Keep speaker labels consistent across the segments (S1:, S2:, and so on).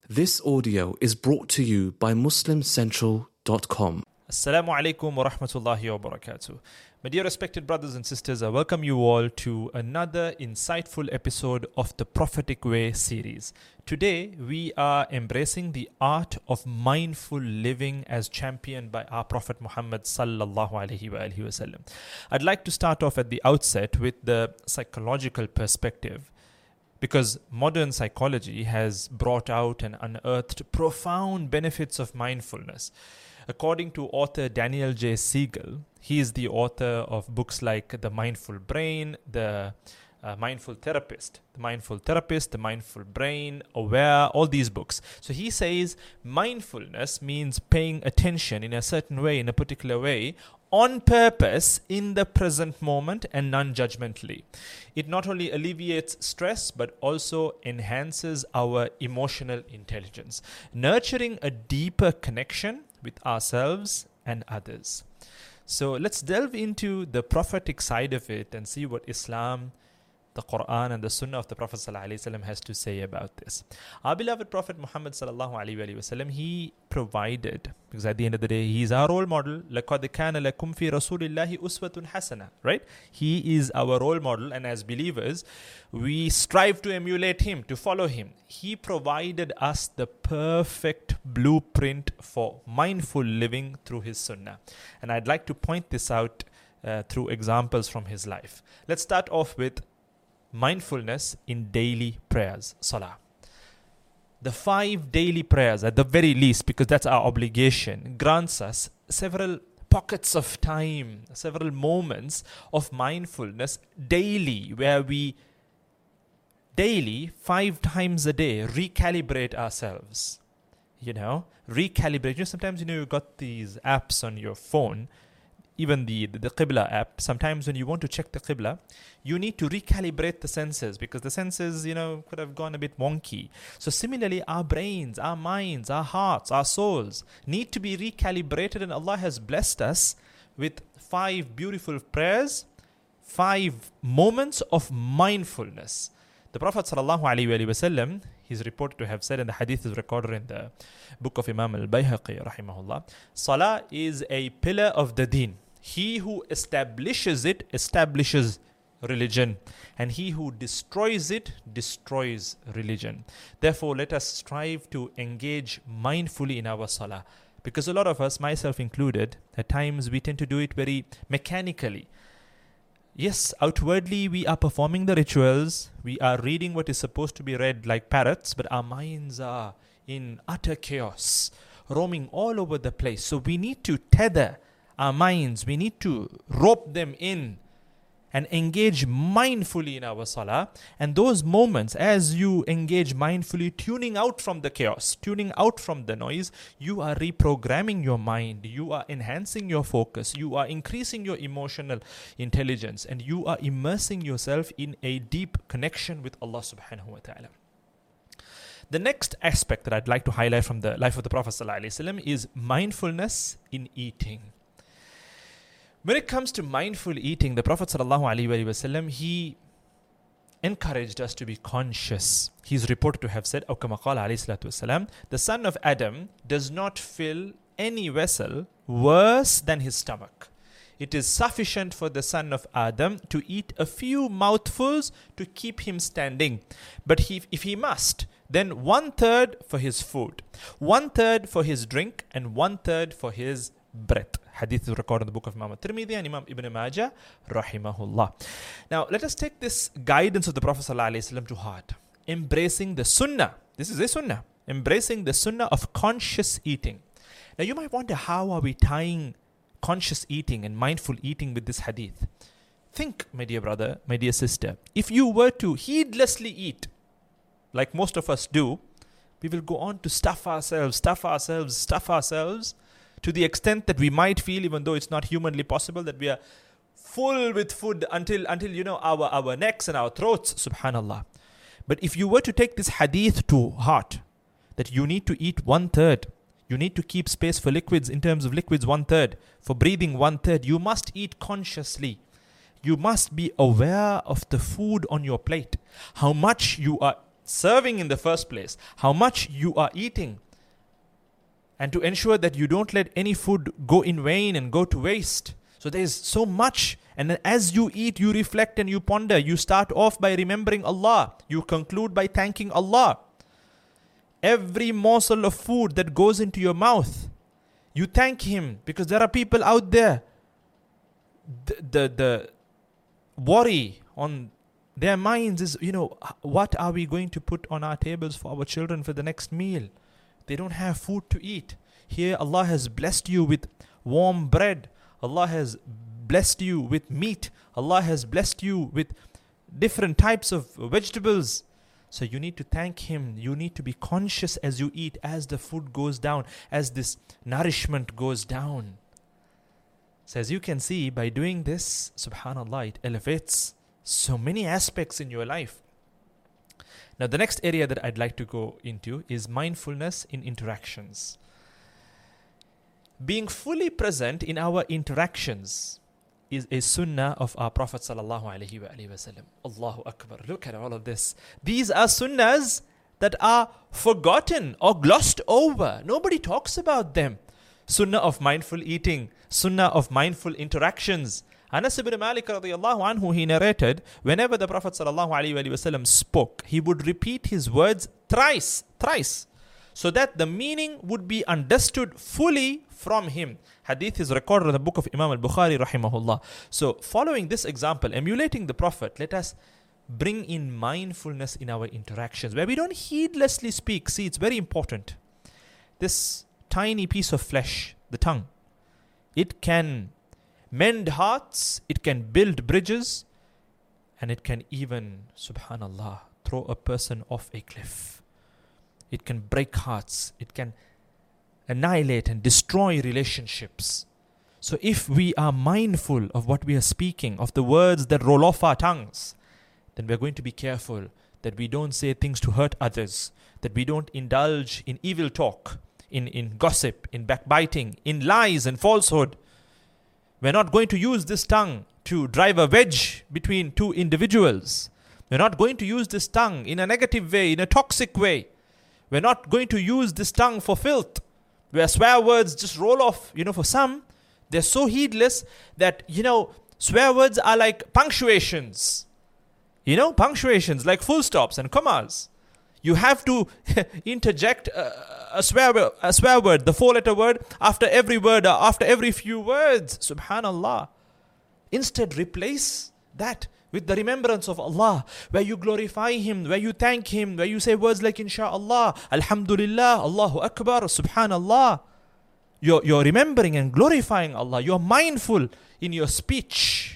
S1: This audio is brought to you by MuslimCentral.com.
S2: Assalamu alaikum wa rahmatullahi wa barakatuh. My dear respected brothers and sisters, I welcome you all to another insightful episode of the Prophetic Way series. Today, we are embracing the art of mindful living as championed by our Prophet Muhammad sallallahu alaihi wasallam. I'd like to start off at the outset with the psychological perspective, because modern psychology has brought out and unearthed profound benefits of mindfulness. According to author Daniel J. Siegel, he is the author of books like The Mindful Brain, The Mindful Therapist, The Mindful Brain, Aware, all these books. So he says mindfulness means paying attention in a certain way, in a particular way, on purpose, in the present moment and non-judgmentally. It not only alleviates stress, but also enhances our emotional intelligence, nurturing a deeper connection with ourselves and others. So let's delve into the prophetic side of it and see what Islam, the Quran and the Sunnah of the Prophet ﷺ has to say about this. Our beloved Prophet Muhammad ﷺ, he provided, because at the end of the day, he is our role model. لَقَدْ كَانَ لَكُمْ فِي رَسُولِ اللَّهِ أُسْوَةٌ حَسَنَةٌ. Right? He is our role model, and as believers, we strive to emulate him, to follow him. He provided us the perfect blueprint for mindful living through his Sunnah. And I'd like to point this out through examples from his life. Let's start off with mindfulness in daily prayers, salah. The 5 daily prayers, at the very least, because that's our obligation, grants us several pockets of time, several moments of mindfulness daily, where we daily, 5 times a day, recalibrate ourselves. Recalibrate. Sometimes, you've got these apps on your phone, even the Qibla app. Sometimes when you want to check the Qibla, you need to recalibrate the senses, because the senses, could have gone a bit wonky. So similarly, our brains, our minds, our hearts, our souls need to be recalibrated, and Allah has blessed us with 5 beautiful prayers, 5 moments of mindfulness. The Prophet ﷺ, he's reported to have said, and the hadith is recorded in the book of Imam al-Bayhaqi rahimahullah, Salah is a pillar of the deen. He who establishes it establishes religion, and he who destroys it destroys religion. Therefore, let us strive to engage mindfully in our salah, because a lot of us, myself included, at times we tend to do it very mechanically. Yes, outwardly we are performing the rituals, we are reading what is supposed to be read like parrots, but our minds are in utter chaos, roaming all over the place. So we need to tether our minds, we need to rope them in and engage mindfully in our salah. And those moments, as you engage mindfully, tuning out from the chaos, tuning out from the noise, you are reprogramming your mind, you are enhancing your focus, you are increasing your emotional intelligence, and you are immersing yourself in a deep connection with Allah subhanahu wa ta'ala. The next aspect that I'd like to highlight from the life of the Prophet ﷺ is mindfulness in eating. When it comes to mindful eating, the Prophet ﷺ, he encouraged us to be conscious. He's reported to have said, أو كما قال عليه الصلاة والسلام, the son of Adam does not fill any vessel worse than his stomach. It is sufficient for the son of Adam to eat a few mouthfuls to keep him standing. But if he must, then 1/3 for his food, 1/3 for his drink, and 1/3 for his breath. Hadith is recorded in the book of Imam al-Tirmidhi and Imam Ibn Majah rahimahullah. Now let us take this guidance of the Prophet ﷺ to heart. Embracing the sunnah. This is a sunnah. Embracing the sunnah of conscious eating. Now you might wonder, how are we tying conscious eating and mindful eating with this hadith? Think, my dear brother, my dear sister, if you were to heedlessly eat, like most of us do, we will go on to stuff ourselves to the extent that we might feel, even though it's not humanly possible, that we are full with food until our necks and our throats, subhanallah. But if you were to take this hadith to heart, that you need to eat 1/3, you need to keep space for liquids, in terms of liquids 1/3, for breathing 1/3, you must eat consciously. You must be aware of the food on your plate, how much you are serving in the first place, how much you are eating, and to ensure that you don't let any food go in vain and go to waste. So there is so much. And then as you eat, you reflect and you ponder. You start off by remembering Allah. You conclude by thanking Allah. Every morsel of food that goes into your mouth, you thank Him, because there are people out there, the worry on their minds is, what are we going to put on our tables for our children for the next meal? They don't have food to eat. Here Allah has blessed you with warm bread. Allah has blessed you with meat. Allah has blessed you with different types of vegetables. So you need to thank Him. You need to be conscious as you eat, as the food goes down, as this nourishment goes down. So as you can see, by doing this, subhanallah, it elevates so many aspects in your life. Now, the next area that I'd like to go into is mindfulness in interactions. Being fully present in our interactions is a sunnah of our Prophet sallallahu alaihi wasallam. Allahu Akbar. Look at all of this. These are sunnahs that are forgotten or glossed over. Nobody talks about them. Sunnah of mindful eating, sunnah of mindful interactions. Anas ibn Malik radiyallahu anhu, he narrated, whenever the Prophet sallallahu alaihi wasallam spoke, he would repeat his words thrice, so that the meaning would be understood fully from him. Hadith is recorded in the book of Imam al-Bukhari rahimahullah. So following this example, emulating the Prophet, let us bring in mindfulness in our interactions, where we don't heedlessly speak. See, it's very important. This tiny piece of flesh, the tongue, it can mend hearts, it can build bridges, and it can even, subhanallah, throw a person off a cliff. It can break hearts. It can annihilate and destroy relationships. So if we are mindful of what we are speaking, of the words that roll off our tongues, then we're going to be careful that we don't say things to hurt others, that we don't indulge in evil talk, in gossip, in backbiting, in lies and falsehood. We're not going to use this tongue to drive a wedge between two individuals. We're not going to use this tongue in a negative way, in a toxic way. We're not going to use this tongue for filth, where swear words just roll off. For some, they're so heedless that, swear words are like punctuations. Punctuations like full stops and commas. You have to interject a swear word, the 4-letter word, after every word, or after every few words. Subhanallah. Instead, replace that with the remembrance of Allah, where you glorify Him, where you thank Him, where you say words like Insha'Allah, Alhamdulillah, Allahu Akbar, Subhanallah. You're remembering and glorifying Allah. You're mindful in your speech.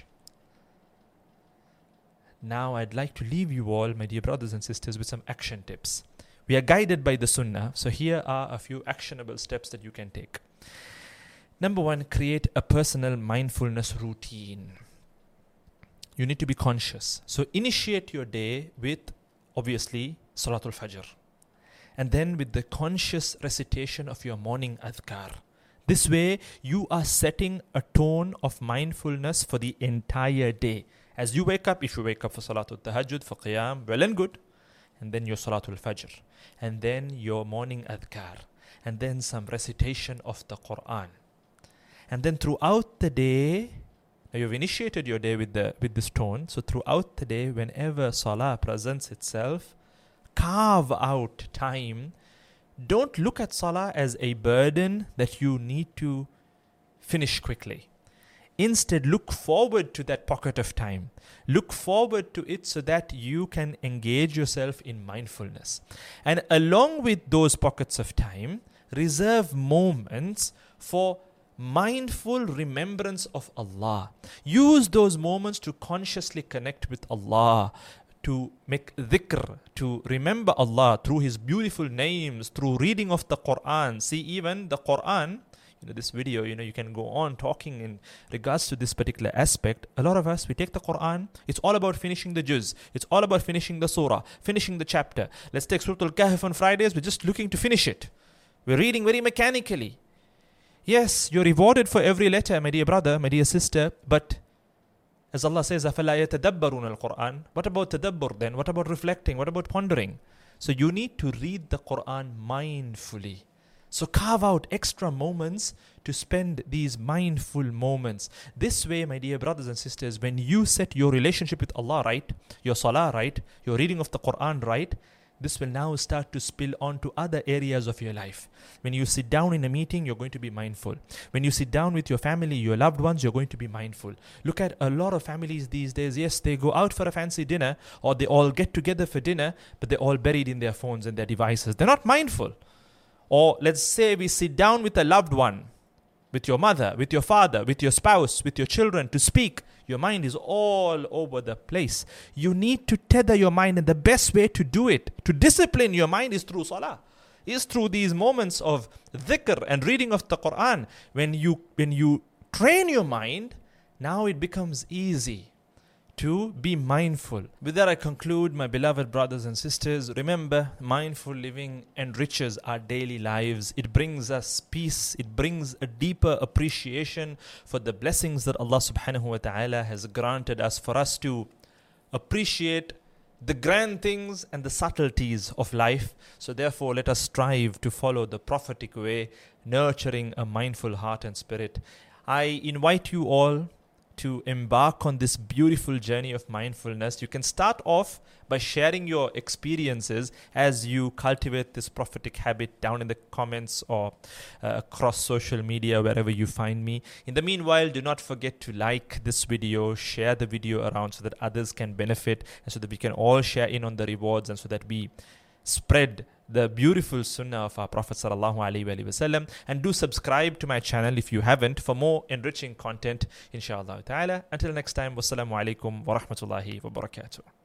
S2: Now I'd like to leave you all, my dear brothers and sisters, with some action tips. We are guided by the Sunnah, so here are a few actionable steps that you can take. Number 1, create a personal mindfulness routine. You need to be conscious. So initiate your day with, obviously, Salatul Fajr. And then with the conscious recitation of your morning adhkar. This way, you are setting a tone of mindfulness for the entire day. As you wake up, if you wake up for Salatul Tahajjud, for Qiyam, well and good. And then your Salatul Fajr. And then your morning adhkar. And then some recitation of the Quran. And then throughout the day, now you've initiated your day with this tone. So throughout the day, whenever Salah presents itself, carve out time. Don't look at Salah as a burden that you need to finish quickly. Instead, look forward to that pocket of time. Look forward to it so that you can engage yourself in mindfulness. And along with those pockets of time, reserve moments for mindful remembrance of Allah. Use those moments to consciously connect with Allah, to make dhikr, to remember Allah through His beautiful names, through reading of the Quran. See, even the Quran, this video, you can go on talking in regards to this particular aspect. A lot of us, we take the Quran, it's all about finishing the juz. It's all about finishing the surah, finishing the chapter. Let's take Surah Al-Kahf on Fridays, we're just looking to finish it. We're reading very mechanically. Yes, you're rewarded for every letter, my dear brother, my dear sister, but as Allah says, أَفَلَا يَتَدَبَّرُونَ الْقُرْآنَ. What about tadabbur then? What about reflecting? What about pondering? So you need to read the Quran mindfully. So carve out extra moments to spend these mindful moments. This way, my dear brothers and sisters, when you set your relationship with Allah right, your salah right, your reading of the Quran right, this will now start to spill on to other areas of your life. When you sit down in a meeting, you're going to be mindful. When you sit down with your family, your loved ones, you're going to be mindful. Look at a lot of families these days. Yes, they go out for a fancy dinner, or they all get together for dinner, but they're all buried in their phones and their devices. They're not mindful. Or let's say we sit down with a loved one, with your mother, with your father, with your spouse, with your children to speak. Your mind is all over the place. You need to tether your mind, and the best way to do it, to discipline your mind, is through salah, is through these moments of dhikr and reading of the Quran. When you train your mind, now it becomes easy to be mindful. With that, I conclude, my beloved brothers and sisters. Remember, mindful living enriches our daily lives. It brings us peace. It brings a deeper appreciation for the blessings that Allah subhanahu wa ta'ala has granted us, for us to appreciate the grand things and the subtleties of life. So therefore, let us strive to follow the prophetic way, nurturing a mindful heart and spirit. I invite you all to embark on this beautiful journey of mindfulness. You can start off by sharing your experiences as you cultivate this prophetic habit down in the comments or across social media, wherever you find me. In the meanwhile, do not forget to like this video, share the video around so that others can benefit, and so that we can all share in on the rewards, and so that we spread the beautiful sunnah of our Prophet sallallahu alaihi wasallam. And do subscribe to my channel if you haven't, for more enriching content, inshallah ta'ala. Until next time, wassalamu alaikum wa rahmatullahi wa barakatuh.